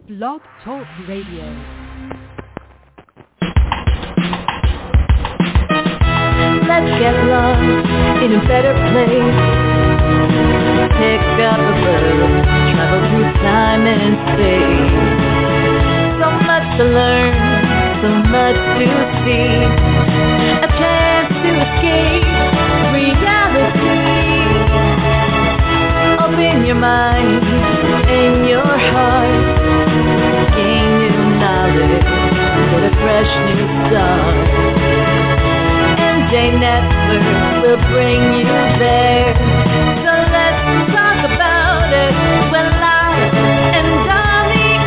Blog Talk Radio. Let's get lost in a better place. Pick up a book, travel through time and space. So much to learn, so much to see. A chance to escape reality. Open your mind and your heart. Gain new knowledge, get a fresh new start. MJ Network will bring you there. So let's talk about it. We're live and on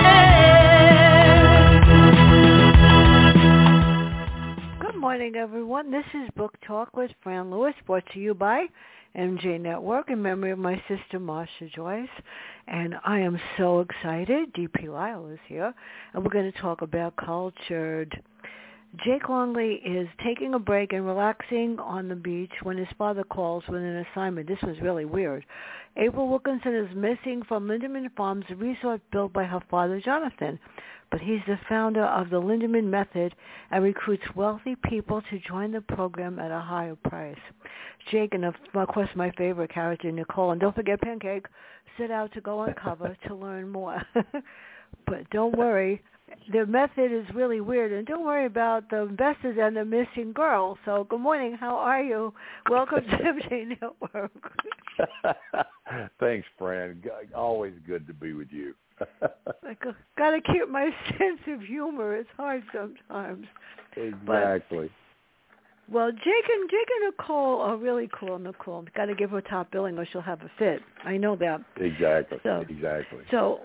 the air. Good morning, everyone. This is Book Talk with Fran Lewis, brought to you by MJ Network in memory of my sister Marsha Joyce. And I am so excited. D.P. Lyle is here, and we're going to talk about Cultured. Jake Longley is taking a break and relaxing on the beach when his father calls with an assignment. This was really weird. April Wilkinson is missing from Lindeman Farms, a resort built by her father, Jonathan. But he's the founder of the Lindeman Method and recruits wealthy people to join the program at a higher price. Jake and, of course, my favorite character, Nicole. And don't forget Pancake, set out to go uncover to learn more. But don't worry. The method is really weird, and don't worry about the investors and the missing girl. So, good morning. How are you? Welcome to MJ Network. Thanks, Fran. Always good to be with you. I got to keep my sense of humor. It's hard sometimes. Exactly. Well, Jake and Nicole are really cool. Nicole, got to give her top billing, or she'll have a fit. I know that. Exactly. Exactly. So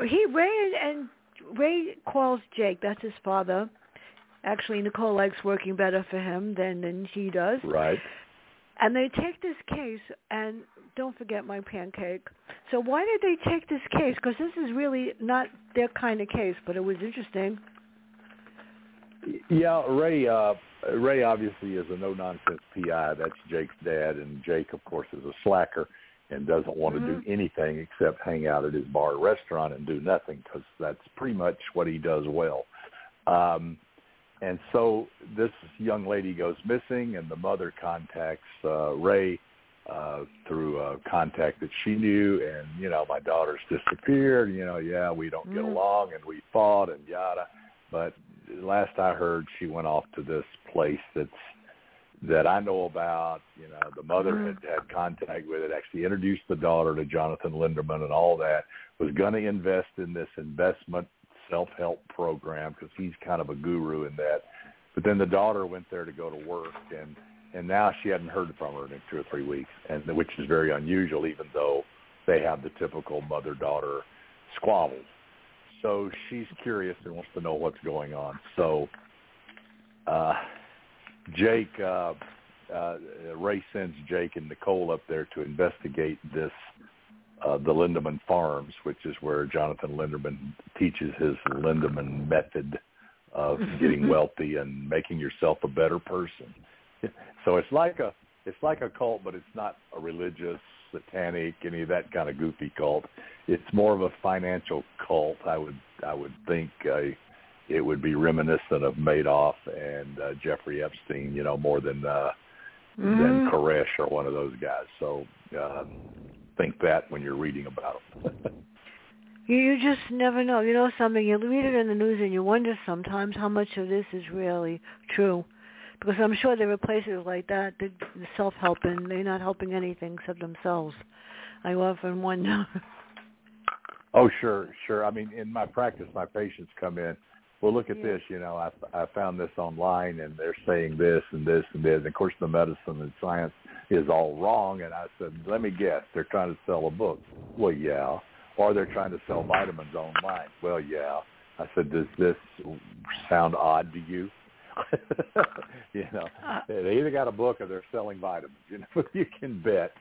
Ray calls Jake. That's his father. Actually, Nicole likes working better for him than he does. Right. And they take this case, and don't forget my Pancake. So why did they take this case? Because this is really not their kind of case, but it was interesting. Yeah, Ray obviously is a no-nonsense PI. That's Jake's dad, and Jake, of course, is a slacker and doesn't want to do anything except hang out at his bar or restaurant and do nothing, because that's pretty much what he does well. And so this young lady goes missing, and the mother contacts Ray through a contact that she knew, and, my daughter's disappeared, we don't get along, and we fought, and yada. But last I heard, she went off to this place that I know about. The mother had contact with it, actually introduced the daughter to Jonathan Linderman and all that, was going to invest in this investment self-help program because he's kind of a guru in that. But then the daughter went there to go to work, and now she hadn't heard from her in 2 or 3 weeks, and which is very unusual, even though they have the typical mother-daughter squabbles. So she's curious and wants to know what's going on. So Ray sends Jake and Nicole up there to investigate this, the Lindeman Farms, which is where Jonathan Linderman teaches his Lindeman method of getting wealthy and making yourself a better person. So it's like a cult, but it's not a religious, satanic, any of that kind of goofy cult. It's more of a financial cult. I would think it would be reminiscent of Madoff and Jeffrey Epstein, more than Koresh or one of those guys. So think that when you're reading about them. You just never know. Something, you read it in the news and you wonder sometimes how much of this is really true. Because I'm sure there are places like that, the self-helping, they're not helping anything except themselves. I often wonder. Oh, sure. I mean, in my practice, my patients come in, well, look at this, I found this online, and they're saying this and this and this. And, of course, the medicine and science is all wrong. And I said, let me guess, they're trying to sell a book. Well, yeah. Or they're trying to sell vitamins online. Well, yeah. I said, does this sound odd to you? They either got a book or they're selling vitamins. You can bet.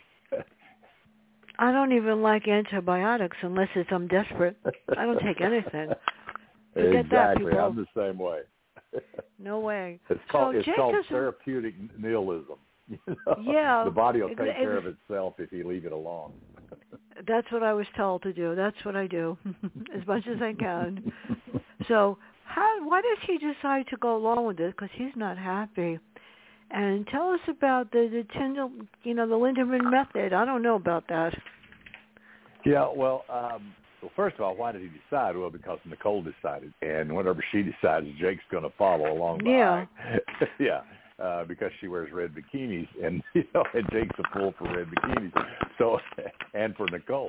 I don't even like antibiotics unless I'm desperate. I don't take anything. Forget exactly. That, I'm the same way. No way. It's called therapeutic nihilism. Yeah. The body will take care of itself if you leave it alone. That's what I was told to do. That's what I do, as much as I can. So why does he decide to go along with it? Because he's not happy. And tell us about the Lindemann method. I don't know about that. Yeah, well, first of all, why did he decide? Well, because Nicole decided. And whenever she decides, Jake's going to follow along behind. Yeah. Because she wears red bikinis, and and Jake's a fool for red bikinis. So, and for Nicole.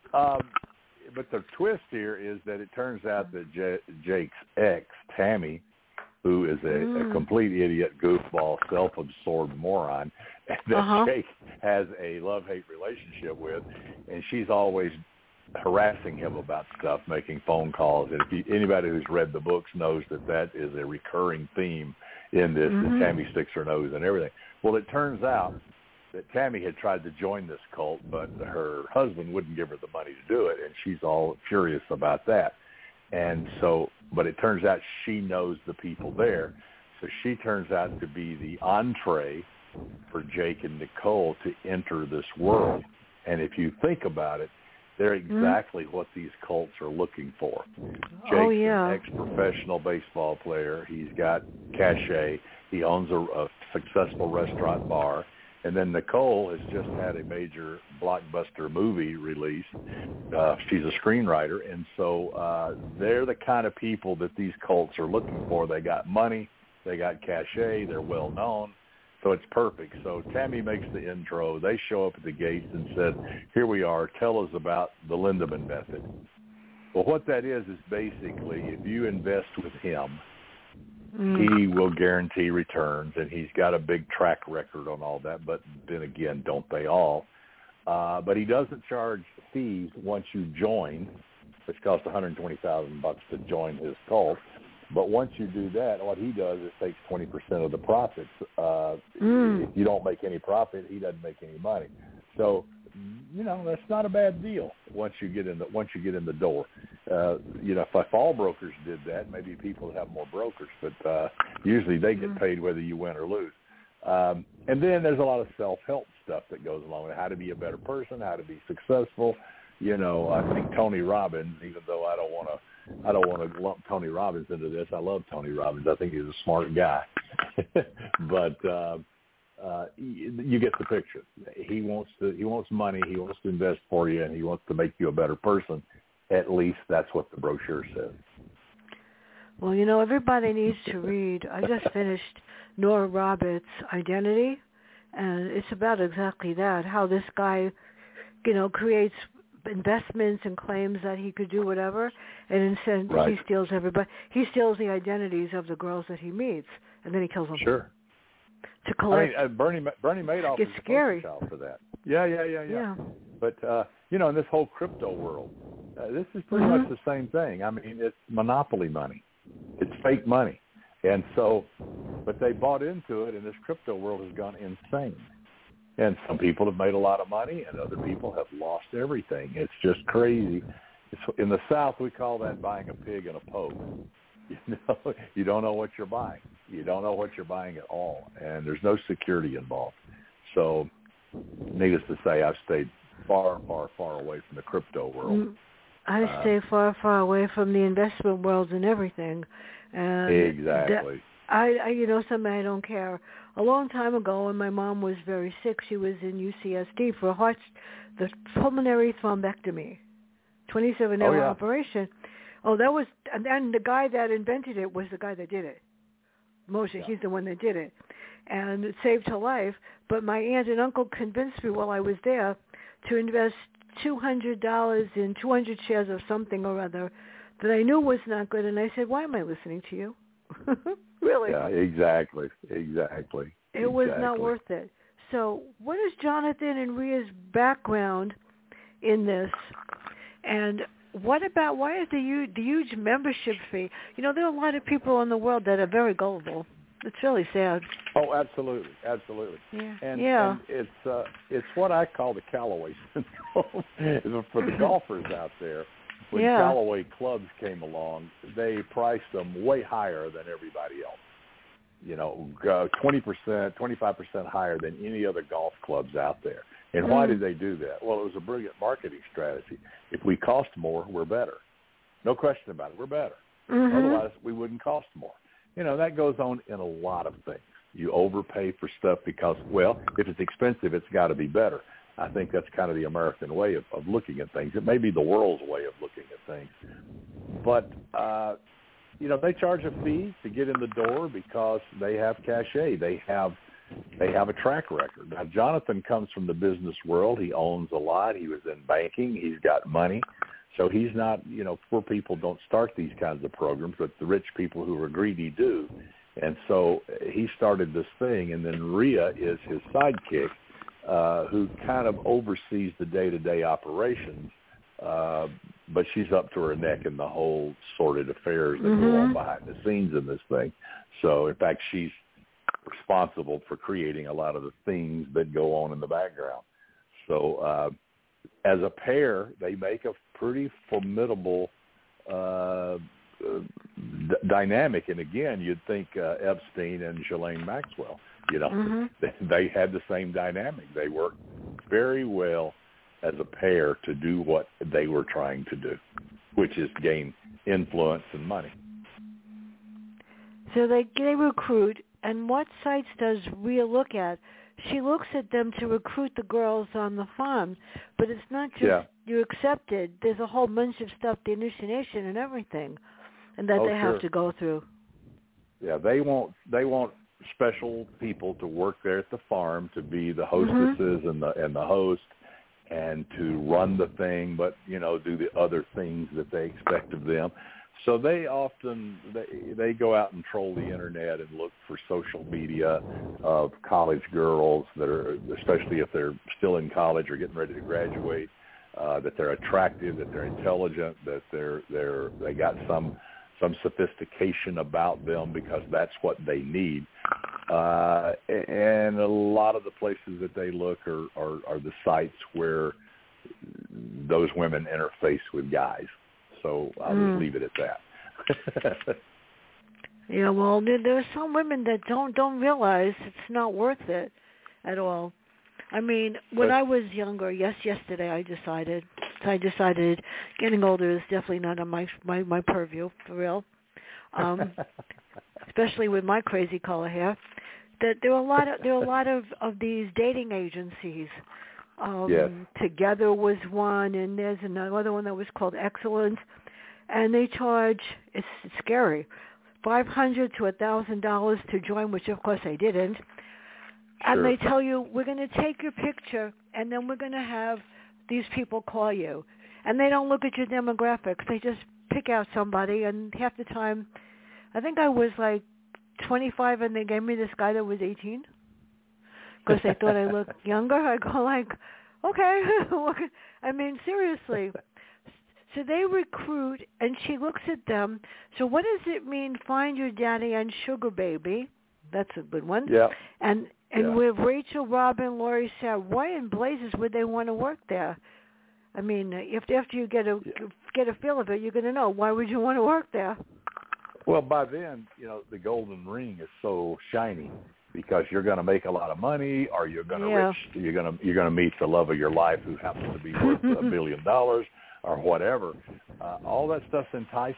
But the twist here is that it turns out that Jake's ex, Tammy, who is a complete idiot, goofball, self-absorbed moron, that Jake has a love-hate relationship with, and she's always harassing him about stuff, making phone calls. And anybody who's read the books knows that is a recurring theme in this, that Tammy sticks her nose in everything. Well, it turns out that Tammy had tried to join this cult, but her husband wouldn't give her the money to do it, and she's all furious about that. And so, but it turns out she knows the people there, so she turns out to be the entree for Jake and Nicole to enter this world. And if you think about it, they're exactly what these cults are looking for. Jake's an ex-professional baseball player. He's got cachet. He owns a successful restaurant bar. And then Nicole has just had a major blockbuster movie release. She's a screenwriter. And so they're the kind of people that these cults are looking for. They got money. They got cachet. They're well-known. So it's perfect. So Tammy makes the intro. They show up at the gates and said, here we are. Tell us about the Lindemann method. Well, what that is basically if you invest with him, he will guarantee returns, and he's got a big track record on all that. But then again, don't they all? But he doesn't charge fees once you join, which costs $120,000 to join his cult. But once you do that, what he does is takes 20% of the profits. If you don't make any profit, he doesn't make any money. So, that's not a bad deal once you get in the door. If all brokers did that, maybe people would have more brokers. But usually they get paid whether you win or lose. And then there's a lot of self-help stuff that goes along with it, how to be a better person, how to be successful. I think Tony Robbins, even though I don't want to lump Tony Robbins into this. I love Tony Robbins. I think he's a smart guy. But you get the picture. He wants money. He wants to invest for you, and he wants to make you a better person. At least that's what the brochure says. Well, everybody needs to read. I just finished Nora Roberts' Identity, and it's about exactly that, how this guy, creates investments and claims that he could do whatever, and instead he steals everybody. He steals the identities of the girls that he meets, and then he kills them. Sure. To collect. Bernie Madoff is the poster child for that. Yeah. But in this whole crypto world, this is pretty much the same thing. I mean, it's monopoly money. It's fake money, and so, but they bought into it, and this crypto world has gone insane. And some people have made a lot of money, and other people have lost everything. It's just crazy. In the South, we call that buying a pig in a poke. You don't know what you're buying. You don't know what you're buying at all, and there's no security involved. So, needless to say, I've stayed far, far, far away from the crypto world. I stay far, far away from the investment world and everything. And exactly. Something I don't care. A long time ago, when my mom was very sick, she was in UCSD for the pulmonary thrombectomy, 27-hour operation. And the guy that invented it was the guy that did it. Moshe, he's the one that did it. And it saved her life. But my aunt and uncle convinced me while I was there to invest $200 in 200 shares of something or other that I knew was not good. And I said, why am I listening to you? Really? Yeah, exactly. It was not worth it. So what is Jonathan and Rhea's background in this? And why is the huge membership fee? There are a lot of people in the world that are very gullible. It's really sad. Oh, absolutely. Yeah. And it's what I call the Callaway syndrome. For the golfers out there, when Callaway clubs came along, they priced them way higher than everybody else. 20%, 25% higher than any other golf clubs out there. And why did they do that? Well, it was a brilliant marketing strategy. If we cost more, we're better. No question about it. We're better. Otherwise, we wouldn't cost more. You know, that goes on in a lot of things. You overpay for stuff because, well, if it's expensive, it's got to be better. I think that's kind of the American way of looking at things. It may be the world's way of looking at things. But, you know, they charge a fee to get in the door because they have cachet. They have a track record. Now, Jonathan comes from the business world. He owns a lot. He was in banking. He's got money. So he's not, you know, poor people don't start these kinds of programs, but the rich people who are greedy do. And so he started this thing, and then Rhea is his sidekick, who kind of oversees the day-to-day operations, but she's up to her neck in the whole sordid affairs that go on behind the scenes in this thing. So, in fact, she's responsible for creating a lot of the things that go on in the background. So as a pair, they make a pretty formidable dynamic. And again, you'd think Epstein and Ghislaine Maxwell, you know, they had the same dynamic. They worked very well as a pair to do what they were trying to do, which is gain influence and money. So they recruit, and what sites does Rhea look at? She looks at them to recruit the girls on the farm, but it's not just you're accepted. There's a whole bunch of stuff, the initiation and everything, and that they have to go through. Yeah, they want special people to work there at the farm, to be the hostesses and the host, and to run the thing, but you know, do the other things that they expect of them. So they often they go out and troll the internet and look for social media of college girls that are, especially if they're still in college or getting ready to graduate, that they're attractive, that they're intelligent, that they got some sophistication about them, because that's what they need. And a lot of the places that they look are the sites where those women interface with guys. So I'll just leave it at that. Yeah, well, there are some women that don't realize it's not worth it at all. I mean, when I was younger, yesterday I decided getting older is definitely not on my purview, for real. Especially with my crazy color hair. That there are a lot of these dating agencies. Together was one, and there's another one that was called Excellence, and they charge, it's scary, $500 to $1,000 to join, which of course I didn't. And they tell you, we're going to take your picture, and then we're going to have these people call you. And they don't look at your demographics. They just pick out somebody, and half the time, I think I was like 25, and they gave me this guy that was 18. Because they thought I looked younger. I go like, okay. I mean, seriously. So they recruit, and she looks at them. So what does it mean, find your daddy and sugar baby? That's a good one. Yeah. And with Rachel, Robin, Lori, Sarah, why in blazes would they want to work there? I mean, if after you get a feel of it, you're going to know, why would you want to work there? Well, by then, you know, the golden ring is so shiny, because you're going to make a lot of money, or you're going to you're going to meet the love of your life who happens to be worth $1 billion or whatever. All that stuff's enticing.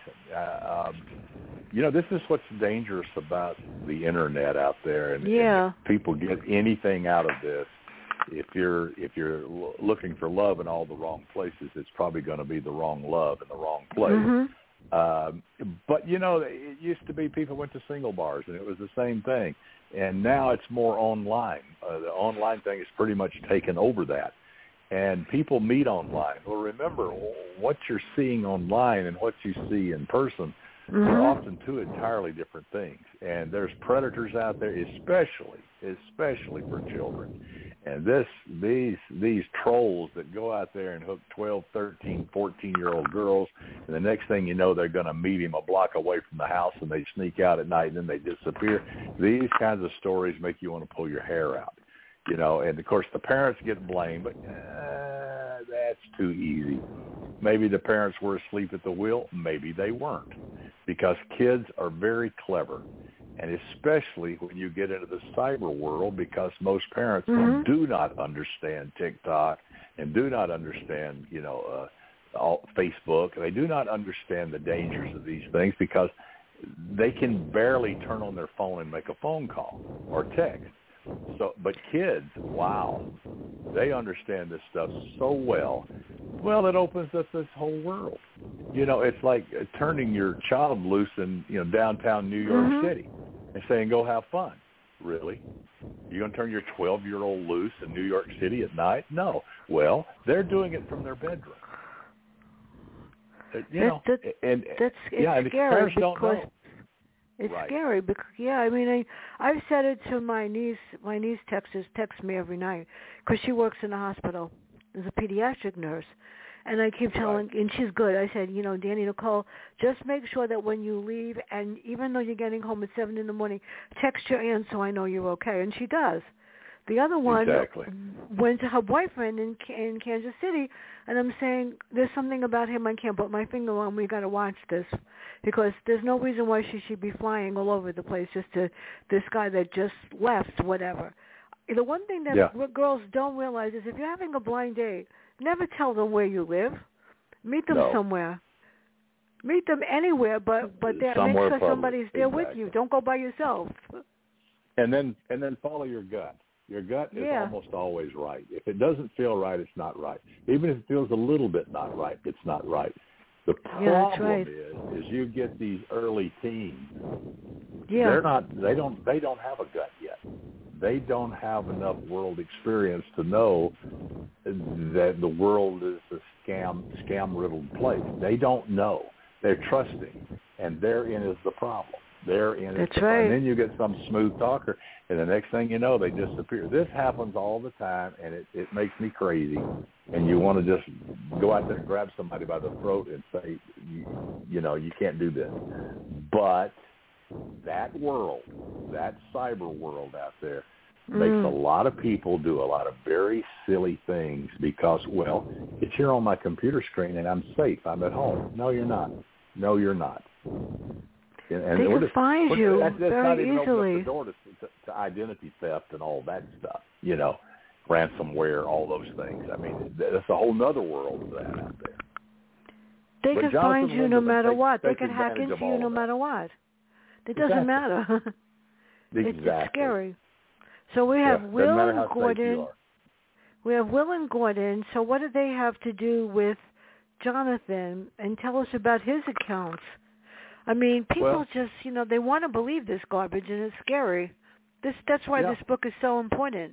You know, this is what's dangerous about the internet out there, and if people get anything out of this. If you're looking for love in all the wrong places, it's probably going to be the wrong love in the wrong place. But, you know, it used to be people went to single bars, and it was the same thing. And now it's more online. The online thing has pretty much taken over that. And people meet online. Well, remember, what you're seeing online and what you see in person are often two entirely different things. And there's predators out there, especially for children. And these trolls that go out there and hook 12, 13, 14-year-old girls, and the next thing you know, they're going to meet him a block away from the house, and they sneak out at night, and then they disappear. These kinds of stories make you want to pull your hair out, you know. And, of course, the parents get blamed, but that's too easy. Maybe the parents were asleep at the wheel. Maybe they weren't, because kids are very clever. And especially when you get into the cyber world, because most parents do not understand TikTok and do not understand, Facebook. They do not understand the dangers of these things because they can barely turn on their phone and make a phone call or text. So, but kids, wow, they understand this stuff so well. Well, it opens up this whole world. It's like turning your child loose in, downtown New York City and saying, go have fun. Really? You're going to turn your 12-year-old loose in New York City at night? No. Well, they're doing it from their bedroom. It's and scary because it's right. scary because I've said it to my niece. My niece texts me every night because she works in a hospital as a pediatric nurse, and I keep telling, and she's good. I said, Danny, Nicole, just make sure that when you leave, and even though you're getting home at 7 a.m, text your aunt so I know you're okay, and she does. The other one went to her boyfriend in Kansas City, and I'm saying, there's something about him I can't put my finger on. We got to watch this because there's no reason why she should be flying all over the place just to this guy that just left, whatever. The one thing that girls don't realize is if you're having a blind date, never tell them where you live. Meet them somewhere. Meet them anywhere, but make sure somebody's there with you. Don't go by yourself. And then follow your gut. Your gut is almost always right. If it doesn't feel right, it's not right. Even if it feels a little bit not right, it's not right. The problem is you get these early teens. Yeah. They don't have a gut yet. They don't have enough world experience to know that the world is a scam-riddled place. They don't know. They're trusting, and therein is the problem. That's right. And then you get some smooth talker, and the next thing you know, they disappear. This happens all the time, and it makes me crazy. And you want to just go out there and grab somebody by the throat and say, you can't do this. But that world, that cyber world out there, makes a lot of people do a lot of very silly things because, well, it's here on my computer screen and I'm safe. I'm at home. No, you're not. No, you're not. And they can find you very not even easily. Open up the door to identity theft and all that stuff, ransomware, all those things. I mean, that's a whole other world of that out there. They can find you no matter what. They can hack into you no matter what. It doesn't matter. It's scary. So we have Will and Gordon. We have Will and Gordon. So what do they have to do with Jonathan? And tell us about his accounts. I mean, people just, they want to believe this garbage, and it's scary. That's why this book is so important.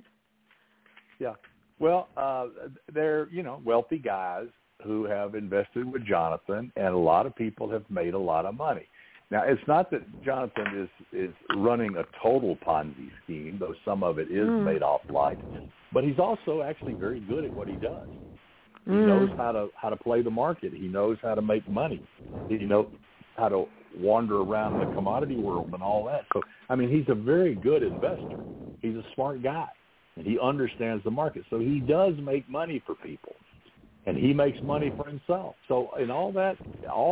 Yeah. Well, they're, wealthy guys who have invested with Jonathan, and a lot of people have made a lot of money. Now, it's not that Jonathan is running a total Ponzi scheme, though some of it is made off-like, but he's also actually very good at what he does. He knows how to play the market. He knows how to make money. He knows how to wander around the commodity world and all that. So, I mean, he's a very good investor. He's a smart guy, and he understands the market. So he does make money for people, and he makes money for himself. So, and all of that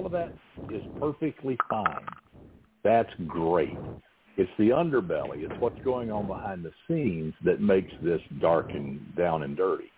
is perfectly fine. That's great. It's the underbelly. It's what's going on behind the scenes that makes this dark and down and dirty.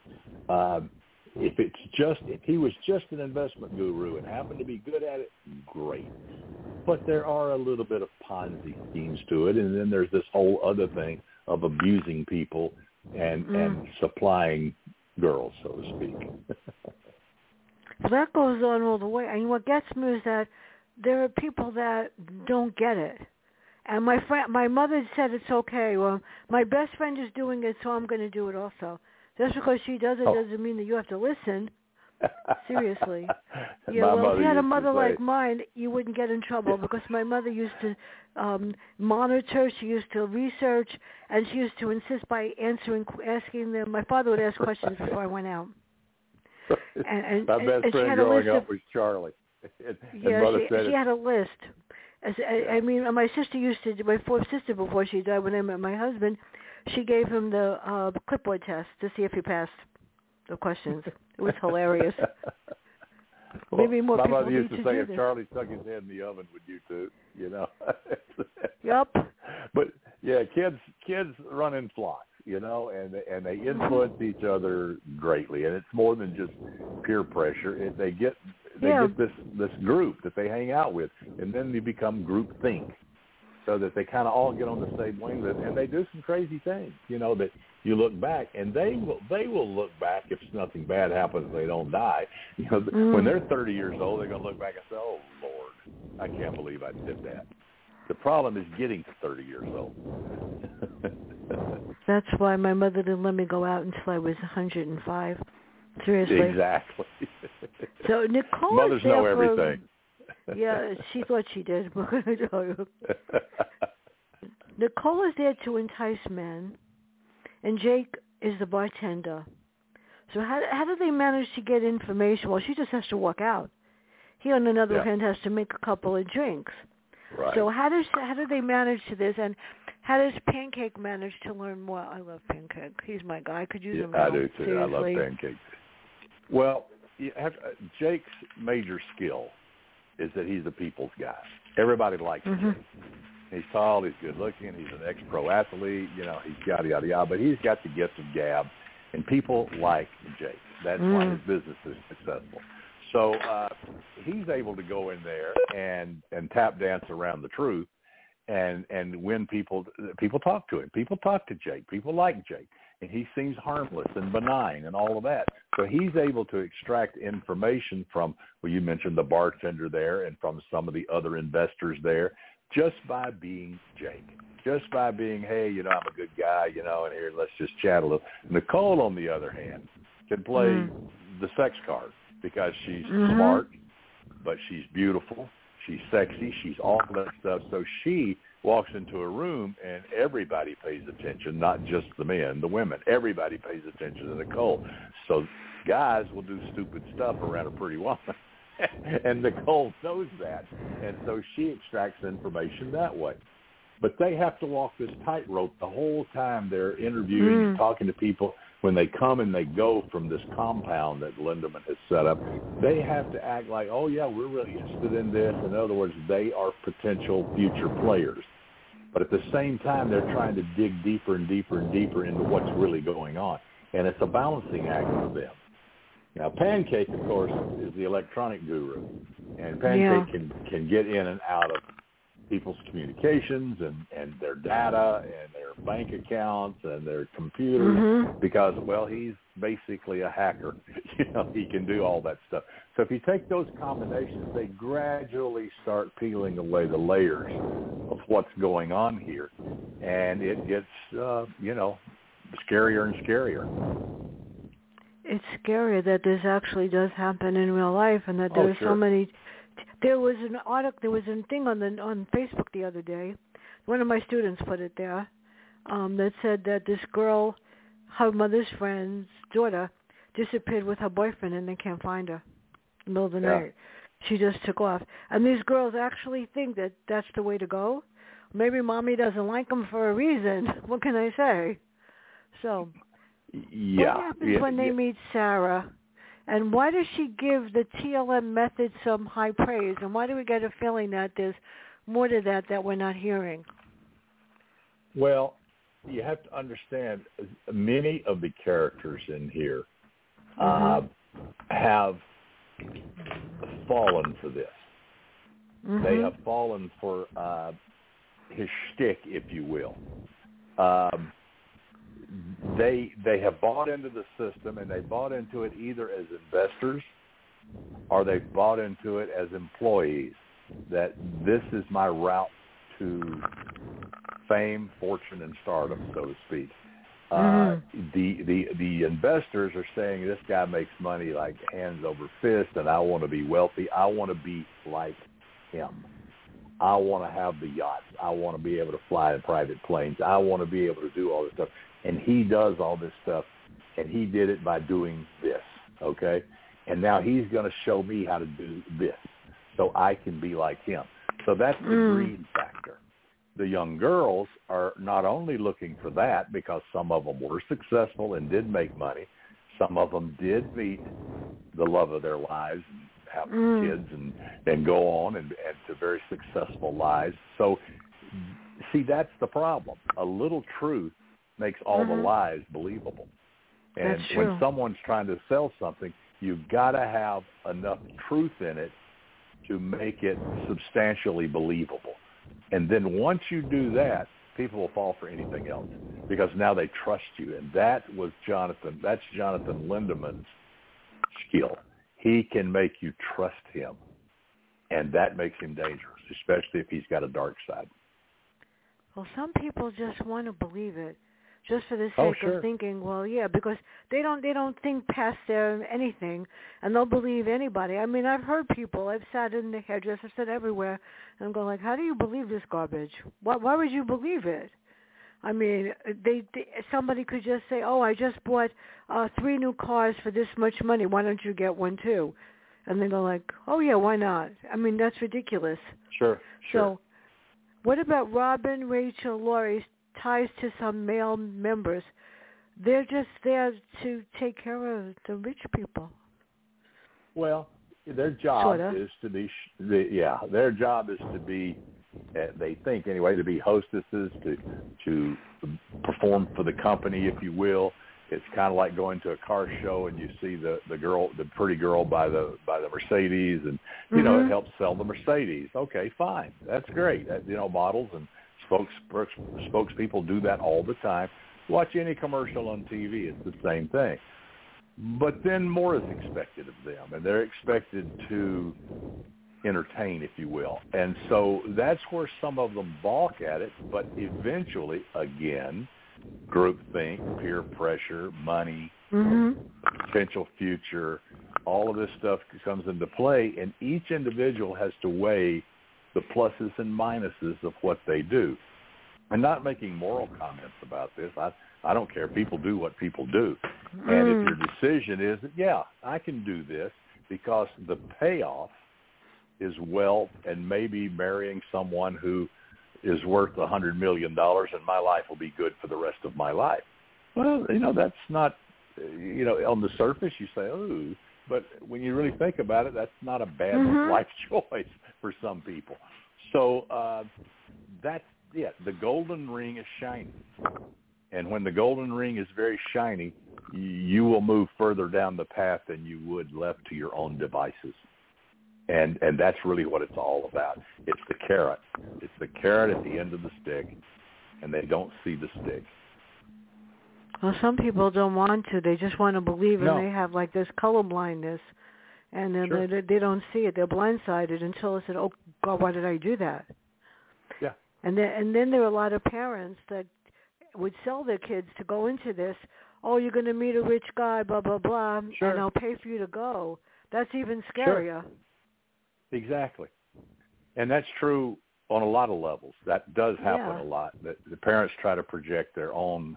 If he was just an investment guru and happened to be good at it, great. But there are a little bit of Ponzi schemes to it, and then there's this whole other thing of abusing people and supplying girls, so to speak. Well, that goes on all the way. And what gets me is that there are people that don't get it. And my mother said it's okay. Well, my best friend is doing it, so I'm going to do it also. Just because she does it doesn't mean that you have to listen. Seriously. Yeah, well, if you had a mother like mine, you wouldn't get in trouble because my mother used to monitor, she used to research, and she used to insist by asking them. My father would ask questions before I went out. And my best friend growing up was Charlie. She had a list. My sister used to, my fourth sister before she died, when I met my husband, she gave him the clipboard test to see if he passed the questions. It was hilarious. Maybe more people need to do this. My mother used to say if Charlie stuck his head in the oven, would you too? Yep. But yeah, kids run in flocks, you know, and they influence each other greatly, and it's more than just peer pressure. They get this group that they hang out with, and then they become groupthink, so that they kind of all get on the same wavelength, and they do some crazy things, you know, that you look back, and they will look back if nothing bad happens, they don't die. You know, when they're 30 years old, they're going to look back and say, "Oh Lord, I can't believe I did that." The problem is getting to 30 years old. That's why my mother didn't let me go out until I was 105. Seriously. Exactly. So Nicole Mothers is there know everything. Yeah, she thought she did. Nicole is there to entice men, and Jake is the bartender. So how do they manage to get information? Well, she just has to walk out. He, on another hand, has to make a couple of drinks. Right. So how do they manage to this, and how does Pancake manage to learn more? I love Pancake. He's my guy. I could use him. I do too. Seriously. I love Pancake. Well, Jake's major skill is that he's a people's guy. Everybody likes him. He's tall, he's good looking, he's an ex-pro athlete, you know, he's yada, yada, yada, but he's got the gift of gab, and people like Jake. That's why his business is successful. So he's able to go in there and tap dance around the truth and win people talk to him. People talk to Jake. People like Jake. And he seems harmless and benign and all of that. So he's able to extract information from, well, you mentioned the bartender there and from some of the other investors there just by being Jake. Just by being, hey, you know, I'm a good guy, you know, and here, let's just chat a little. Nicole, on the other hand, can play the sex card because she's smart, but she's beautiful. She's sexy. She's all that stuff. So she walks into a room and everybody pays attention, not just the men, the women. Everybody pays attention to Nicole. So guys will do stupid stuff around a pretty woman. And Nicole knows that. And so she extracts information that way. But they have to walk this tightrope the whole time they're interviewing and talking to people. When they come and they go from this compound that Lindemann has set up, they have to act like, oh, yeah, we're really interested in this. In other words, they are potential future players. But at the same time, they're trying to dig deeper and deeper and deeper into what's really going on. And it's a balancing act for them. Now, Pancake, of course, is the electronic guru. And Pancake can get in and out of people's communications and their data and their bank accounts and their computers because, well, he's basically a hacker. You know, he can do all that stuff. So if you take those combinations, they gradually start peeling away the layers of what's going on here. And it gets, you know, scarier and scarier. It's scarier that this actually does happen in real life and that there's so many... There was an article, there was a thing on Facebook the other day. One of my students put it there that said that this girl, her mother's friend's daughter, disappeared with her boyfriend and they can't find her in the middle of the night. She just took off. And these girls actually think that that's the way to go. Maybe mommy doesn't like them for a reason. What can I say? So what happens when they meet Sarah? And why does she give the TLM method some high praise? And why do we get a feeling that there's more to that we're not hearing? Well, you have to understand, many of the characters in here have fallen for this. They have fallen for his shtick, if you will. They have bought into the system, and they bought into it either as investors or they've bought into it as employees, that this is my route to fame, fortune, and stardom, so to speak. The investors are saying this guy makes money like hands over fist, and I want to be wealthy. I want to be like him. I want to have the yachts. I want to be able to fly in private planes. I want to be able to do all this stuff. And he does all this stuff, and he did it by doing this, okay? And now he's going to show me how to do this so I can be like him. So that's the greed factor. The young girls are not only looking for that because some of them were successful and did make money. Some of them did meet the love of their lives and have kids and go on and to very successful lives. So see, that's the problem. A little truth makes all the lies believable. And That's true. when someone's trying to sell something, you've got to have enough truth in it to make it substantially believable. And then once you do that, people will fall for anything else because now they trust you. And that's Jonathan Lindemann's skill. He can make you trust him. And that makes him dangerous, especially if he's got a dark side. Well, some people just want to believe it, just for the sake of thinking, well, yeah, because they don't think past their anything, and they'll believe anybody. I mean, I've heard people, I've sat in the hairdresser, I've sat everywhere, and go like, how do you believe this garbage? Why would you believe it? I mean, somebody could just say, oh, I just bought 3 new cars for this much money. Why don't you get one too? And they go like, oh, yeah, why not? I mean, that's ridiculous. Sure. So what about Robin, Rachel, Lori, ties to some male members? They're just there to take care of the rich people. Well, their job is to be, their job is to be, they think anyway, to be hostesses, to perform for the company, if you will. It's kind of like going to a car show and you see the pretty girl by the Mercedes, and you know, it helps sell the Mercedes. Okay, fine, that's great. Models and spokespeople do that all the time. Watch any commercial on TV; it's the same thing. But then more is expected of them, and they're expected to entertain, if you will. And so that's where some of them balk at it. But eventually, again, groupthink, peer pressure, money, potential future, all of this stuff comes into play, and each individual has to weigh the pluses and minuses of what they do. I'm not making moral comments about this. I don't care. People do what people do. And if your decision is, yeah, I can do this because the payoff is wealth and maybe marrying someone who is worth $100 million and my life will be good for the rest of my life. Well, that's not, on the surface you say, oh, but when you really think about it, that's not a bad life choice for some people. So the golden ring is shiny. And when the golden ring is very shiny, you will move further down the path than you would left to your own devices. And that's really what it's all about. It's the carrot. It's the carrot at the end of the stick, and they don't see the stick. Well, some people don't want to. They just want to believe, and they have like this color blindness, and then they don't see it. They're blindsided until they said, oh, God, why did I do that? Yeah. And then there are a lot of parents that would sell their kids to go into this. Oh, you're going to meet a rich guy, blah, blah, blah, and I'll pay for you to go. That's even scarier. Sure. Exactly. And that's true on a lot of levels. That does happen a lot. The parents try to project their own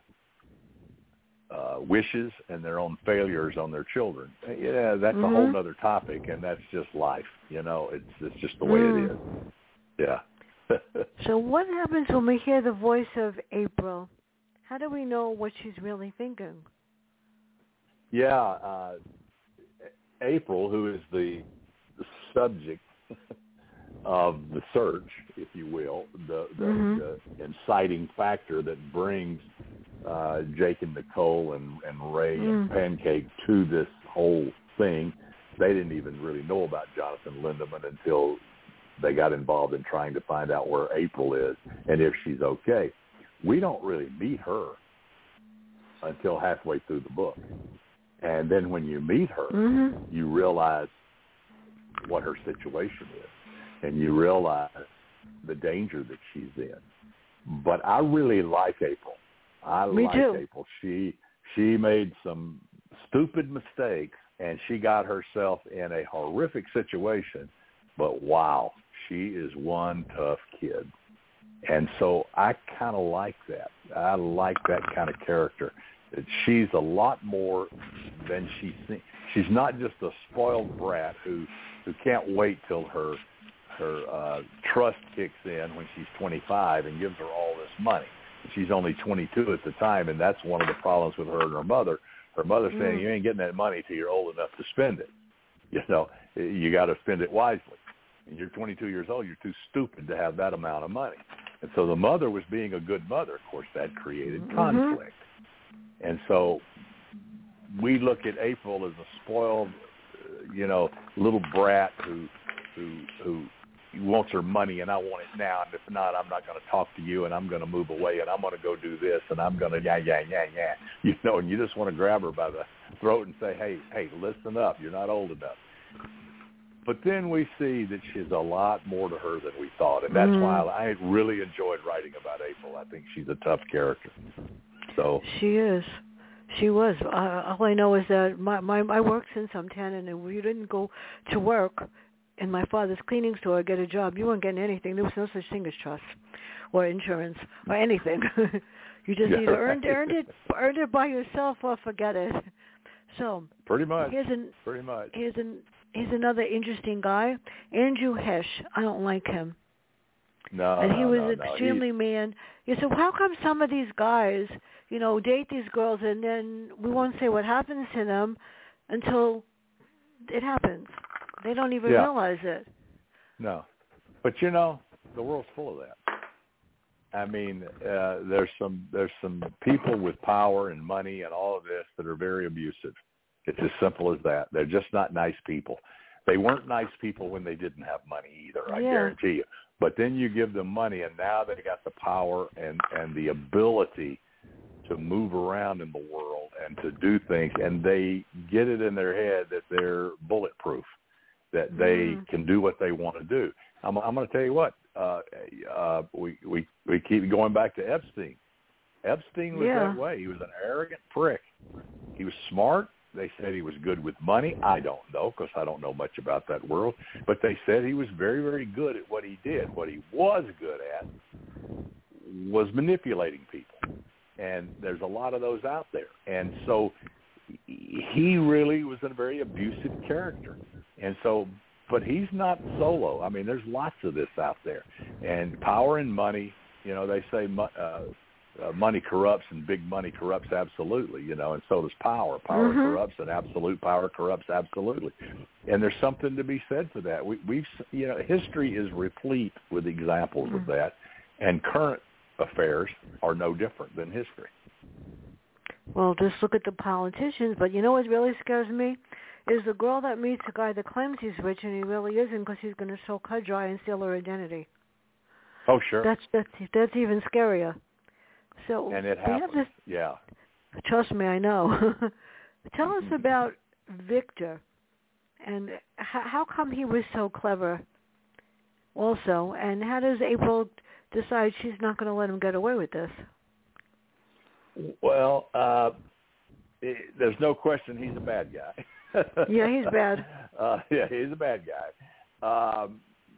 wishes and their own failures on their children. Yeah, that's a whole other topic, and that's just life. It's just the way it is. Yeah. So what happens when we hear the voice of April? How do we know what she's really thinking? Yeah, April, who is the subject of the search, if you will, the inciting factor that brings Jake and Nicole and Ray and Pancake to this whole thing. They didn't even really know about Jonathan Lindemann until they got involved in trying to find out where April is and if she's okay. We don't really meet her until halfway through the book. And then when you meet her, you realize what her situation is, and you realize the danger that she's in. But I really like April. Me too. April. She made some stupid mistakes, and she got herself in a horrific situation. But wow, she is one tough kid. And so I kind of like that. I like that kind of character. She's a lot more than she thinks. She's not just a spoiled brat who can't wait till her trust kicks in when she's 25 and gives her all this money. She's only 22 at the time, and that's one of the problems with her and her mother. Her mother saying, you ain't getting that money till you're old enough to spend it. You got to spend it wisely. And you're 22 years old, you're too stupid to have that amount of money. And so the mother was being a good mother. Of course, that created conflict. And so we look at April as a spoiled, little brat who wants her money, and I want it now, and if not, I'm not going to talk to you, and I'm going to move away, and I'm going to go do this, and I'm going to and you just want to grab her by the throat and say, hey, listen up, you're not old enough. But then we see that she's a lot more to her than we thought, and that's why I really enjoyed writing about April. I think she's a tough character. So she is. She was. All I know is that I worked since I'm 10, and if you didn't go to work in my father's cleaning store or get a job, you weren't getting anything. There was no such thing as trust or insurance or anything. You just either earned it by yourself or forget it. So pretty much. Here's another interesting guy, Andrew Hesh. I don't like him. No, and he was no, extremely mean. You said, how come some of these guys, date these girls and then we won't say what happens to them until it happens? They don't even realize it. No. But, the world's full of that. I mean, there's some people with power and money and all of this that are very abusive. It's as simple as that. They're just not nice people. They weren't nice people when they didn't have money either, I guarantee you. But then you give them money, and now they got the power and the ability to move around in the world and to do things, and they get it in their head that they're bulletproof, that they can do what they want to do. I'm going to tell you what. We keep going back to Epstein. Epstein was that way. He was an arrogant prick. He was smart. They said he was good with money. I don't know because I don't know much about that world. But they said he was very, very good at what he did. What he was good at was manipulating people. And there's a lot of those out there. And so he really was a very abusive character. And so, but he's not solo. I mean, there's lots of this out there. And power and money, they say money corrupts and big money corrupts absolutely, and so does power. Power corrupts and absolute power corrupts absolutely. And there's something to be said for that. We've history is replete with examples of that, and current affairs are no different than history. Well, just look at the politicians. But what really scares me is the girl that meets a guy that claims he's rich and he really isn't because he's going to soak her dry and steal her identity. Oh, sure. That's even scarier. So and it happens. Trust me, I know. Tell us about Victor and how come he was so clever also, and how does April decide she's not going to let him get away with this? Well, there's no question he's a bad guy. Yeah, he's bad. He's a bad guy.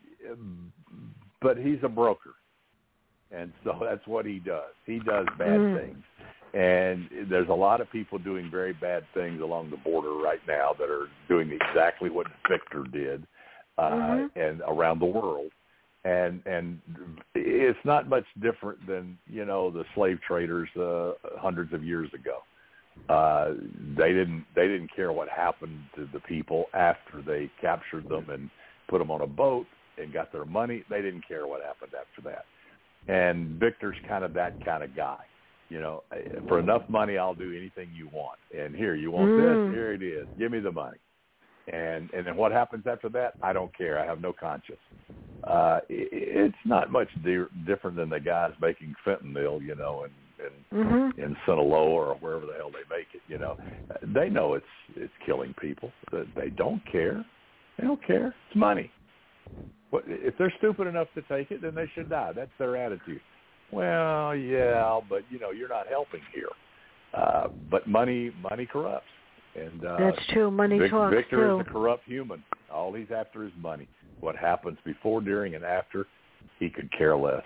But he's a broker. And so that's what he does. He does bad things. And there's a lot of people doing very bad things along the border right now that are doing exactly what Victor did and around the world. And it's not much different than, the slave traders hundreds of years ago. They didn't care what happened to the people after they captured them and put them on a boat and got their money. They didn't care what happened after that. And Victor's kind of that kind of guy. For enough money, I'll do anything you want. And here, you want this? Here it is. Give me the money. And then what happens after that? I don't care. I have no conscience. It's not much different than the guys making fentanyl, in Sinaloa or wherever the hell they make it. They know it's killing people. They don't care. They don't care. It's money. If they're stupid enough to take it, then they should die. That's their attitude. Well, yeah, but you're not helping here. But money corrupts, and that's true. Money talks Victor too. is a corrupt human. All he's after is money. What happens before, during, and after, he could care less.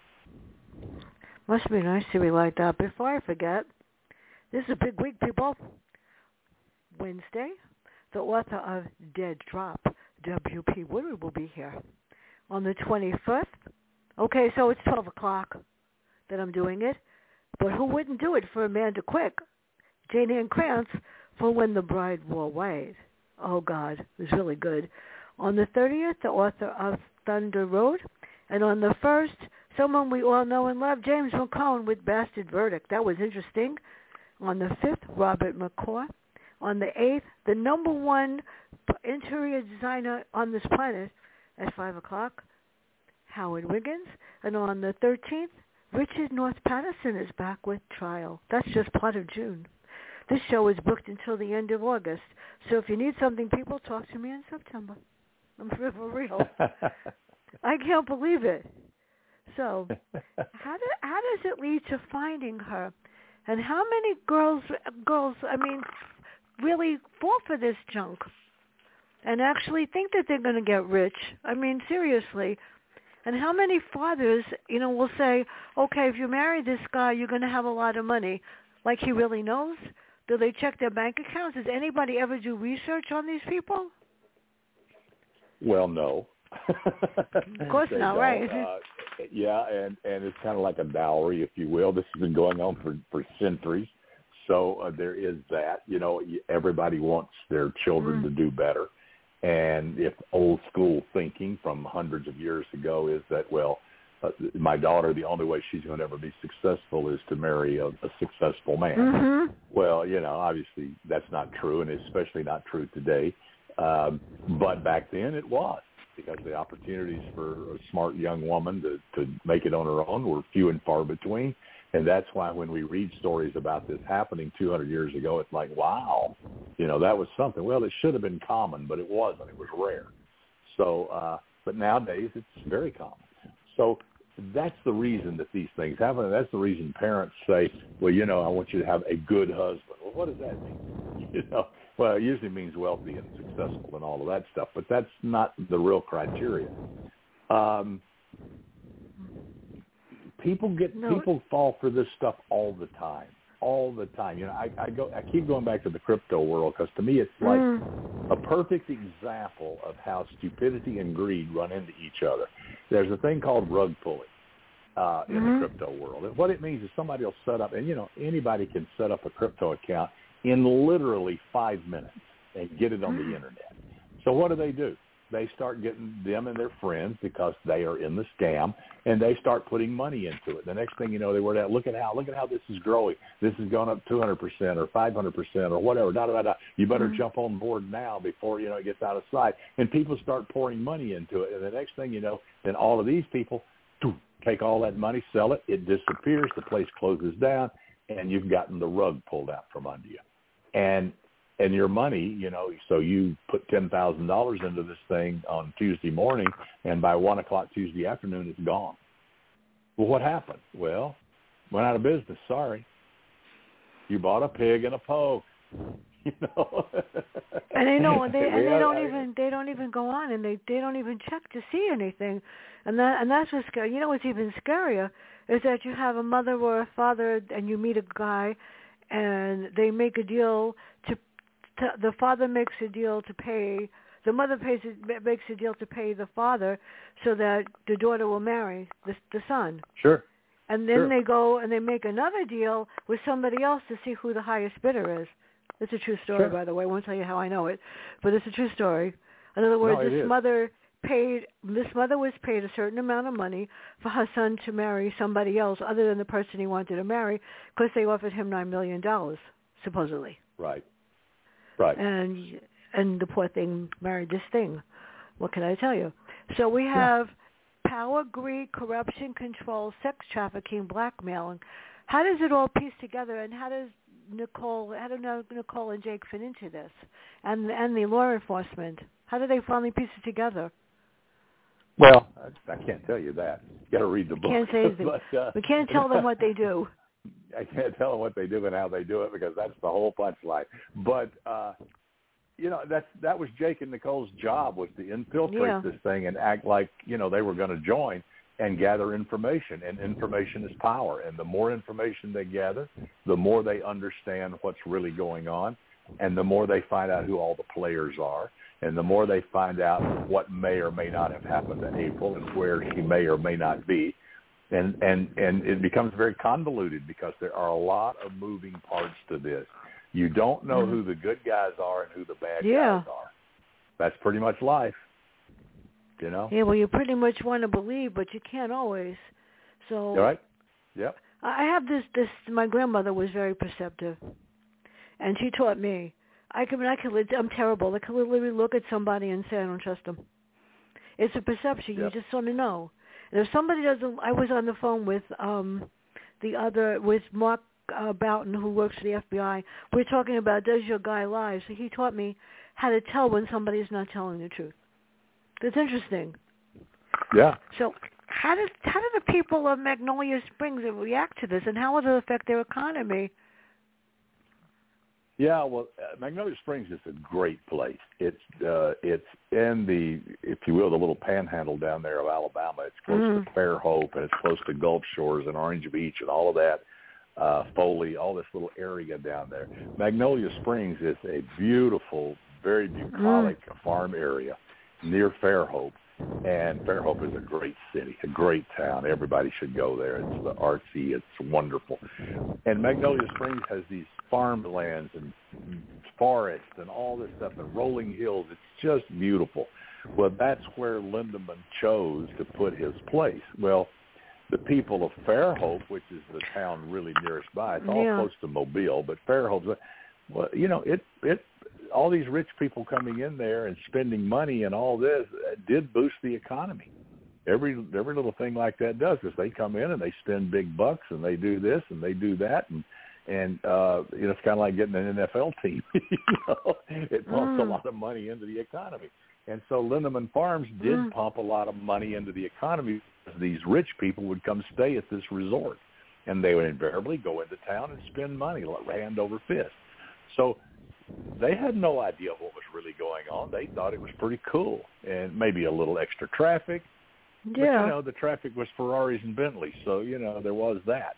Must be nice to be like that. Before I forget, this is a big week, people. Wednesday, the author of Dead Drop, W.P. Woodward, will be here on the 25th. Okay, so it's 12 o'clock that I'm doing it. But who wouldn't do it for Amanda Quick? Jane Ann Krantz for When the Bride Wore White. Oh, God, it was really good. On the 30th, the author of Thunder Road. And on the 1st, someone we all know and love, James McCone with Bastard Verdict. That was interesting. On the 5th, Robert McCaw. On the 8th, the number one interior designer on this planet at 5 o'clock, Howard Wiggins. And on the 13th, Richard North Patterson is back with Trial. That's just part of June. This show is booked until the end of August. So if you need something, people, talk to me in September. I'm for real. I can't believe it. So how does it lead to finding her? And how many girls, I mean, really fall for this junk and actually think that they're going to get rich? I mean, seriously. And how many fathers, will say, okay, if you marry this guy, you're going to have a lot of money. Like he really knows? Do they check their bank accounts? Does anybody ever do research on these people? Well, no. Of course not, right? Yeah, and it's kind of like a dowry, if you will. This has been going on for centuries. So there is that. Everybody wants their children to do better. And if old school thinking from hundreds of years ago is that, my daughter, the only way she's going to ever be successful is to marry a successful man. Mm-hmm. Well, obviously that's not true, and especially not true today. But back then it was, because the opportunities for a smart young woman to make it on her own were few and far between. And that's why when we read stories about this happening 200 years ago, it's like, wow, that was something. Well, it should have been common, but it wasn't. It was rare. So, but nowadays it's very common. So that's the reason that these things happen. And that's the reason parents say, well, I want you to have a good husband. Well, what does that mean? Well, it usually means wealthy and successful and all of that stuff, but that's not the real criteria. People fall for this stuff all the time. I keep going back to the crypto world, because to me it's like a perfect example of how stupidity and greed run into each other. There's a thing called rug pulling in the crypto world. And what it means is somebody will set up, and anybody can set up a crypto account in literally 5 minutes and get it on the internet. So what do? They start getting them and their friends, because they are in the scam, and they start putting money into it. The next thing you know, they word out, look at how this is growing. This has gone up 200% or 500% or whatever. You better jump on board now before it gets out of sight. And people start pouring money into it, and the next thing you know, then all of these people take all that money, sell it, it disappears, the place closes down, and you've gotten the rug pulled out from under you. And your money, so you put $10,000 into this thing on Tuesday morning, and by 1 o'clock Tuesday afternoon, it's gone. Well, what happened? Well, went out of business. Sorry. You bought a pig and a poke. And they don't even go on, and they don't even check to see anything. And that's what's scary. What's even scarier is that you have a mother or a father, and you meet a guy, and they make a deal the father makes a deal to pay, the mother makes a deal to pay the father so that the daughter will marry the son. Sure. And then they go and they make another deal with somebody else to see who the highest bidder is. It's a true story, by the way. I won't tell you how I know it, but it's a true story. In other words, this mother was paid a certain amount of money for her son to marry somebody else other than the person he wanted to marry, because they offered him $9 million, supposedly. Right. And the poor thing married this thing. What can I tell you? So we have power, greed, corruption, control, sex trafficking, blackmailing. How does it all piece together, and how do Nicole and Jake fit into this? And the law enforcement, how do they finally piece it together? Well, I can't tell you that. You got to read the book. Can't say anything. We can't tell them what they do. I can't tell them what they do and how they do it, because that's the whole punchline. But that was Jake and Nicole's job, was to infiltrate this thing and act like they were going to join and gather information. And information is power. And the more information they gather, the more they understand what's really going on, and the more they find out who all the players are, and the more they find out what may or may not have happened to April and where she may or may not be. And it becomes very convoluted, because there are a lot of moving parts to this. You don't know who the good guys are and who the bad guys are. That's pretty much life, Yeah, well, you pretty much want to believe, but you can't always. So. All right. Yep. I have this. My grandmother was very perceptive, and she taught me. I'm terrible. I can literally look at somebody and say I don't trust them. It's a perception. Yep. You just want to know. And if somebody doesn't, I was on the phone with with Mark Boughton, who works for the FBI. We're talking about, does your guy lie? So he taught me how to tell when somebody is not telling the truth. That's interesting. Yeah. So how do the people of Magnolia Springs react to this, and how will it affect their economy? Yeah, well, Magnolia Springs is a great place. It's in the, if you will, the little panhandle down there of Alabama. It's close to Fairhope, and it's close to Gulf Shores and Orange Beach and all of that, Foley, all this little area down there. Magnolia Springs is a beautiful, very bucolic farm area near Fairhope. And Fairhope is a great city, a great town. Everybody should go there. It's artsy. It's wonderful. And Magnolia Springs has these farmlands and forests and all this stuff and rolling hills. It's just beautiful. Well, that's where Lindemann chose to put his place. Well, the people of Fairhope, which is the town really nearest by, it's all close to Mobile, but Fairhope's, well, you know, it all these rich people coming in there and spending money and all this did boost the economy. Every little thing like that does, because they come in and they spend big bucks and they do this and they do that, and you know, it's kind of like getting an NFL team. You know, it pumps a lot of money into the economy, and so Lindemann Farms did pump a lot of money into the economy. These rich people would come stay at this resort, and they would invariably go into town and spend money hand over fist. So they had no idea what was really going on. They thought it was pretty cool and maybe a little extra traffic. Yeah. But, you know, the traffic was Ferraris and Bentleys, so, you know, there was that.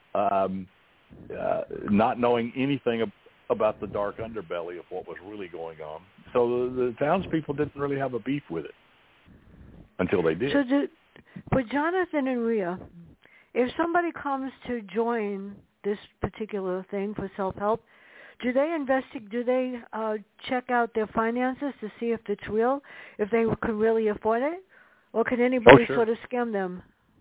Not knowing anything about the dark underbelly of what was really going on. So the townspeople didn't really have a beef with it until they did. So for Jonathan and Rhea, if somebody comes to join this particular thing for self-help, do they check out their finances to see if it's real, if they could really afford it? Or can anybody sort of scam them?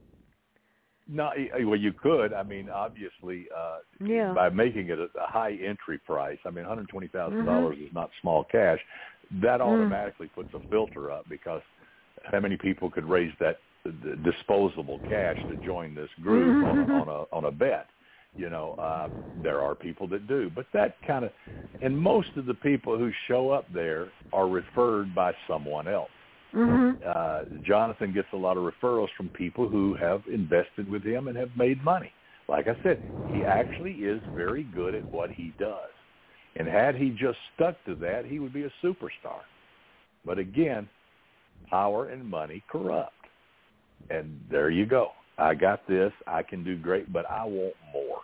No, well, you could. I mean, obviously, by making it a high entry price, I mean, $120,000 is not small cash. That automatically puts a filter up, because how many people could raise that disposable cash to join this group on a bet? You know, there are people that do, but that kind of, and most of the people who show up there are referred by someone else. Jonathan gets a lot of referrals from people who have invested with him and have made money. Like I said, he actually is very good at what he does. And had he just stuck to that, he would be a superstar. But again, power and money corrupt. And there you go. I got this. I can do great, but I want more.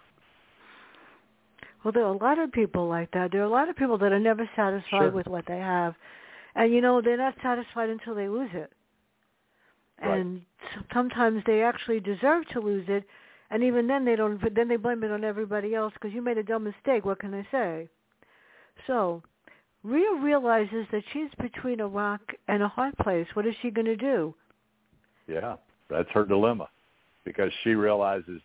Well, there are a lot of people like that. There are a lot of people that are never satisfied with what they have. And, you know, they're not satisfied until they lose it. Right. And sometimes they actually deserve to lose it. And even then they don't. Then they blame it on everybody else because you made a dumb mistake. What can I say? So Rhea realizes that she's between a rock and a hard place. What is she going to do? Yeah, that's her dilemma, because she realizes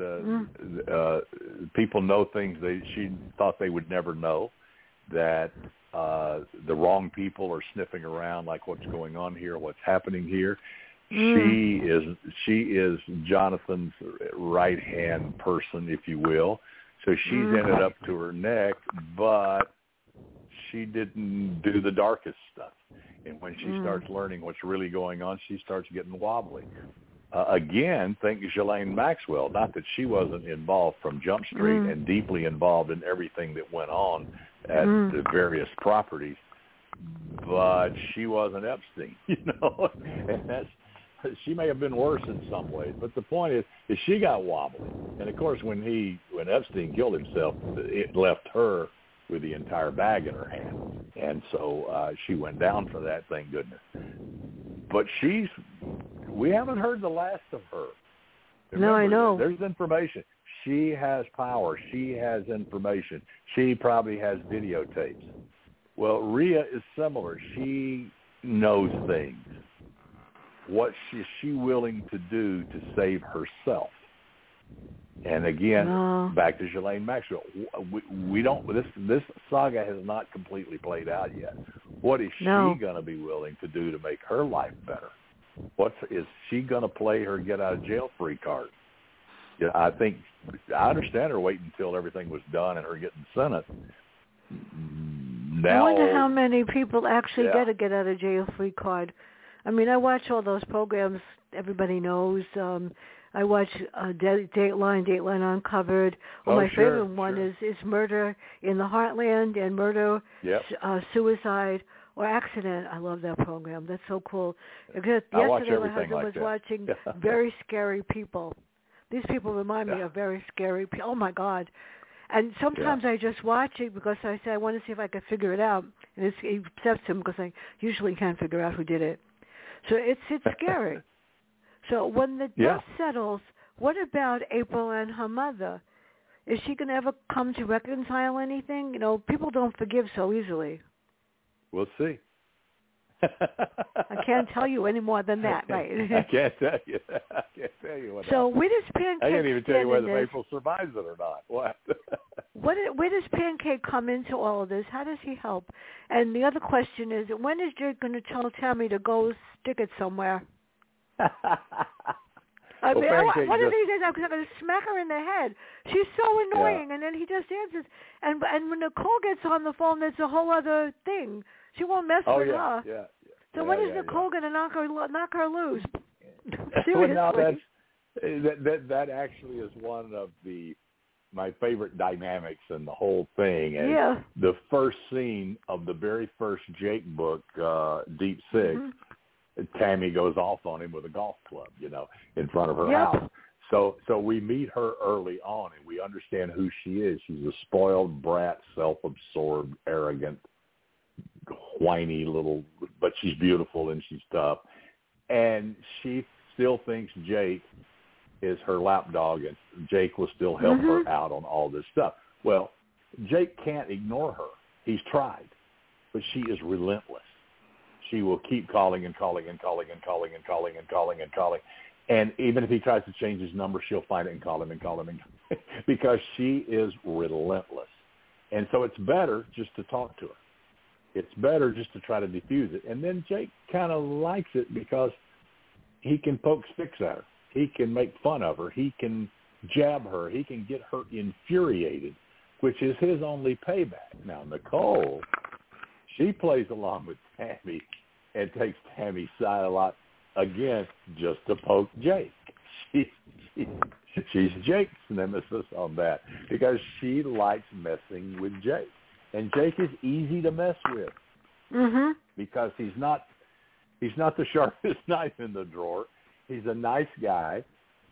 that people know things she thought they would never know, that the wrong people are sniffing around, like what's going on here, what's happening here. She is Jonathan's right-hand person, if you will. So she's ended up to her neck, but she didn't do the darkest stuff. And when she starts learning what's really going on, she starts getting wobbly. Again, think Ghislaine Maxwell. Not that she wasn't involved from Jump Street and deeply involved in everything that went on at the various properties, but she wasn't Epstein, you know. And she may have been worse in some ways, but the point is she got wobbly. And of course, when Epstein killed himself, it left her with the entire bag in her hand, and so she went down for that. Thank goodness. But we haven't heard the last of her. Remember, no, I know. There's information. She has power. She has information. She probably has videotapes. Well, Rhea is similar. She knows things. what is she willing to do to save herself? And again, back to Ghislaine Maxwell, we don't. This saga has not completely played out yet. What is she going to be willing to do to make her life better? Is she going to play her get out of jail free card? Yeah, I understand her waiting until everything was done and her getting sentenced. Now, I wonder how many people actually get a get out of jail free card. I mean, I watch all those programs everybody knows. I watch Dateline Uncovered. My favorite one is Murder in the Heartland and Murder, Suicide, or Accident. I love that program. That's so cool. Yesterday, my husband was watching Very Scary People. These people remind me of very scary people. Oh, my God. And sometimes I just watch it because I say I want to see if I can figure it out. And it upsets him because I usually can't figure out who did it. So it's scary. So when the dust settles, what about April and her mother? Is she going to ever come to reconcile anything? You know, people don't forgive so easily. We'll see. I can't tell you any more than that, right? I can't tell you. I can't tell you what. So where does Pancake? I can't even tell you whether April survives it or not. What? Where does Pancake come into all of this? How does he help? And the other question is, when is Jake going to tell Tammy to go stick it somewhere? I mean, one of these days I'm going to smack her in the head. She's so annoying, and then he just answers. And when Nicole gets on the phone, there's a whole other thing. She won't mess with her. Yeah. So when is Nicole going to knock her loose? Seriously. Well, that actually is one of my favorite dynamics in the whole thing. And the first scene of the very first Jake book, Deep Six, Tammy goes off on him with a golf club, in front of her house. So we meet her early on, and we understand who she is. She's a spoiled brat, self-absorbed, arrogant, whiny little, but she's beautiful and she's tough. And she still thinks Jake is her lapdog, and Jake will still help her out on all this stuff. Well, Jake can't ignore her. He's tried, but she is relentless. She will keep calling and calling and calling and calling and calling and calling and calling. And even if he tries to change his number, she'll find it and call him and call him and call him because she is relentless. And so it's better just to talk to her. It's better just to try to diffuse it. And then Jake kind of likes it because he can poke sticks at her. He can make fun of her. He can jab her. He can get her infuriated, which is his only payback. Now, Nicole, she plays along with Tammy and takes Tammy's side a lot, again, just to poke Jake. She's Jake's nemesis on that because she likes messing with Jake. And Jake is easy to mess with because he's not the sharpest knife in the drawer. He's a nice guy,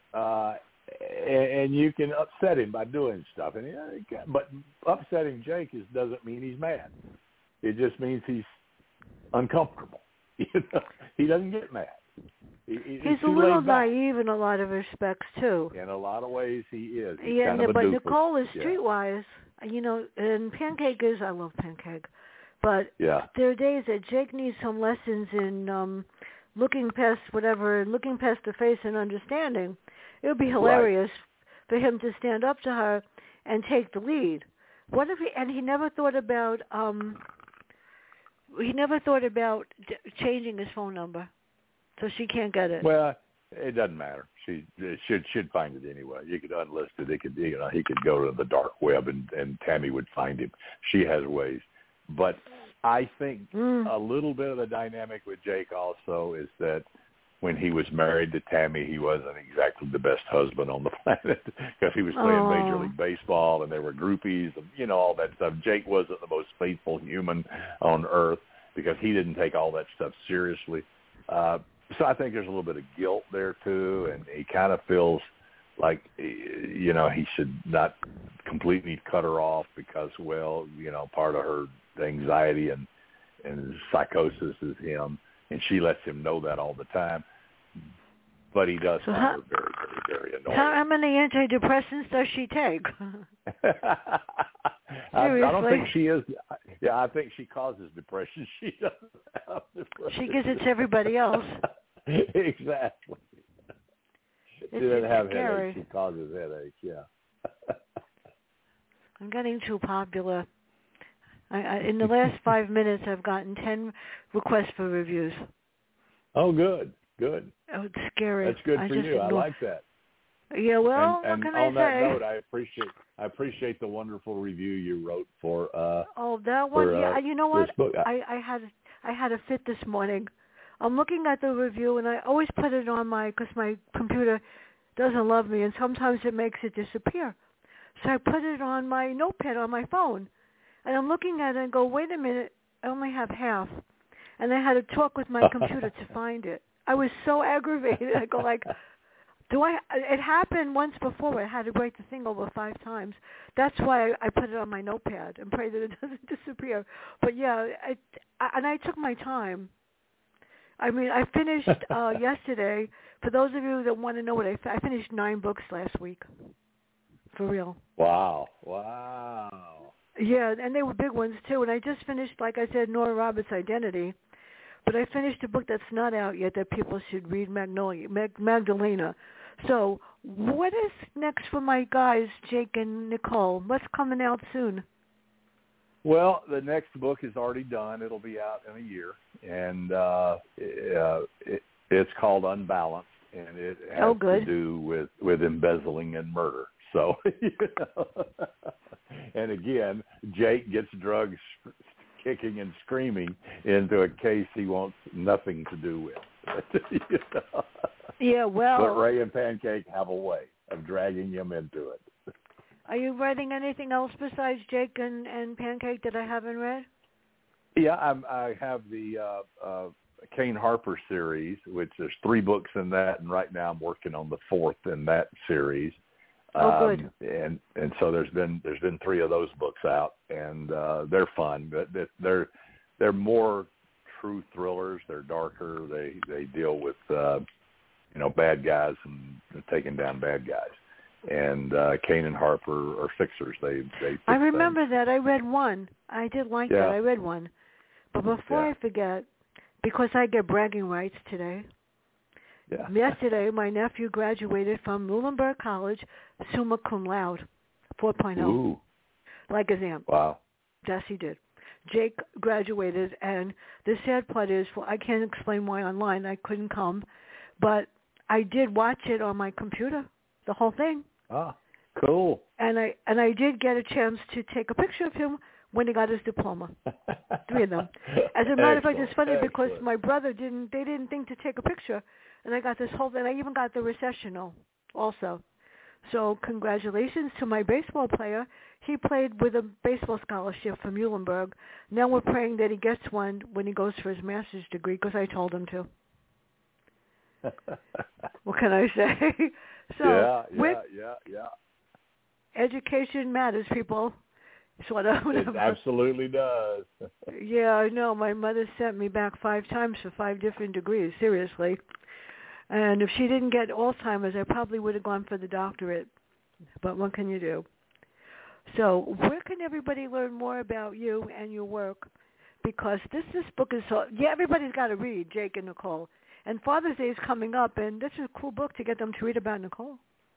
and you can upset him by doing stuff. But upsetting Jake doesn't mean he's mad. It just means he's uncomfortable. He doesn't get mad. He's a little naive in a lot of respects too. In a lot of ways, he is. But Nicole is streetwise. And Pancake is, I love Pancake. But there are days that Jake needs some lessons in looking past whatever, looking past the face and understanding. It would be hilarious for him to stand up to her and take the lead. What if he never thought about, changing his phone number so she can't get it. Well, it doesn't matter. She should find it anyway. You could unlist it. He could go to the dark web and Tammy would find him. She has ways. But I think a little bit of the dynamic with Jake also is that when he was married to Tammy, he wasn't exactly the best husband on the planet because he was playing Major League Baseball and there were groupies and, all that stuff. Jake wasn't the most faithful human on earth because he didn't take all that stuff seriously. So I think there's a little bit of guilt there, too, and he kind of feels like, he should not completely cut her off because, part of her anxiety and psychosis is him, and she lets him know that all the time. But he does find her very, very, very annoying. How many antidepressants does she take? I don't think she is. Yeah, I think she causes depression. She doesn't have depression. She gives it to everybody else. Exactly. She doesn't have headaches. She causes headaches, yeah. I'm getting too popular. In the last 5 minutes, I've gotten 10 requests for reviews. Oh, good. Oh, it's scary. That's good for you. I like that. Yeah, well, and what can on I say? that note, I appreciate the wonderful review you wrote for. That one. Yeah, you know what? This book. I had a fit this morning. I'm looking at the review, and I always put it on because my computer doesn't love me, and sometimes it makes it disappear. So I put it on my notepad on my phone, and I'm looking at it and go, wait a minute, I only have half, and I had to talk with my computer to find it. I was so aggravated. I go like, it happened once before. I had to write the thing over 5 times. That's why I put it on my notepad and pray that it doesn't disappear. But yeah, I took my time. I mean, I finished yesterday. For those of you that want to know what I finished 9 books last week. For real. Wow. Yeah, and they were big ones too. And I just finished, like I said, Nora Roberts' Identity. But I finished a book that's not out yet that people should read, Magdalena. So what is next for my guys, Jake and Nicole? What's coming out soon? Well, the next book is already done. It'll be out in a year. And it's called Unbalanced, and it has to do with embezzling and murder. So, and again, Jake gets drugs kicking and screaming into a case he wants nothing to do with. Yeah, well. But Ray and Pancake have a way of dragging him into it. Are you writing anything else besides Jake and Pancake that I haven't read? Yeah, I have the Kane Harper series, which there's 3 books in that, and right now I'm working on the 4th in that series. Good. And so there's been 3 of those books out, and they're fun. But they're more true thrillers. They're darker. They deal with bad guys and taking down bad guys. And Kane and Harper are fixers. They I remember that. I read one. I did like that. I read one. But before I forget, because I get bragging rights today. Yeah. Yesterday, my nephew graduated from Muhlenberg College, summa cum laude, 4.0. Ooh. Like his aunt. Wow. Yes, he did. Jake graduated, and the sad part is, I can't explain why online. I couldn't come, but I did watch it on my computer, the whole thing. Ah, cool. And I did get a chance to take a picture of him when he got his diploma. 3 of them. As a matter of fact, it's funny because my brother didn't think to take a picture. And I got this whole thing. I even got the recessional also. So congratulations to my baseball player. He played with a baseball scholarship from Muhlenberg. Now we're praying that he gets one when he goes for his master's degree because I told him to. What can I say? So yeah. Education matters, people. Sort of. It absolutely does. Yeah, I know. My mother sent me back 5 times for 5 different degrees, seriously. And if she didn't get Alzheimer's, I probably would have gone for the doctorate. But what can you do? So where can everybody learn more about you and your work? Because this book is so... Yeah, everybody's got to read, Jake and Nicole. And Father's Day is coming up, and this is a cool book to get them to read about Nicole.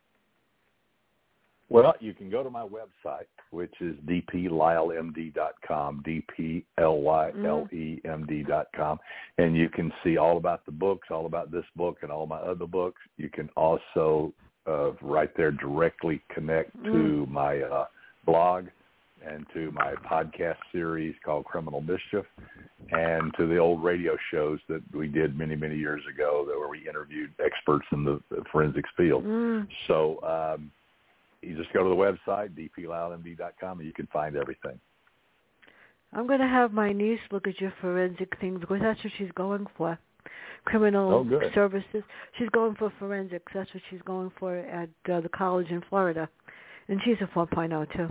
Well, you can go to my website, which is dplylemd.com, dplylemd.com, and you can see all about the books, all about this book and all my other books. You can also right there directly connect to my blog and to my podcast series called Criminal Mischief and to the old radio shows that we did many, many years ago where we interviewed experts in the forensics field. So you just go to the website, dplylemd.com, and you can find everything. I'm going to have my niece look at your forensic thing because that's what she's going for. Criminal services. She's going for forensics. That's what she's going for at the college in Florida. And she's a 4.0 too.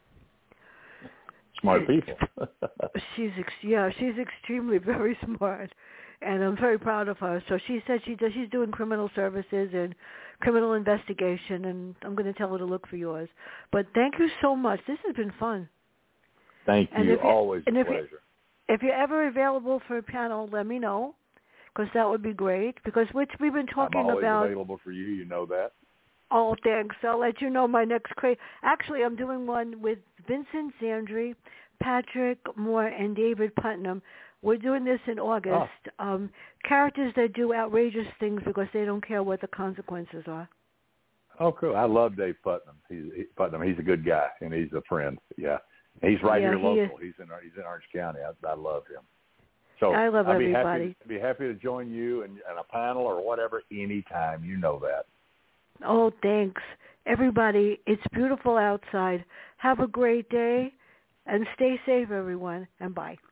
Smart people. She's extremely very smart. And I'm very proud of her. So she said she's doing criminal services and criminal investigation, and I'm going to tell her to look for yours. But thank you so much. This has been fun. Thank you. Always a pleasure. If you're ever available for a panel, let me know, because that would be great. Because we've been talking I'm always about. available for you. You know that. Oh, thanks. I'll let you know my next Actually, I'm doing one with Vincent Zandri, Patrick Moore, and David Putnam. We're doing this in August. Characters that do outrageous things because they don't care what the consequences are. Oh, cool. I love Dave Putnam. He's a good guy, and he's a friend. Yeah. He's right here local. He's in Orange County. I love him. So I love everybody. I'd be happy to join you in a panel or whatever anytime. You know that. Oh, thanks. Everybody, it's beautiful outside. Have a great day, and stay safe, everyone, and bye.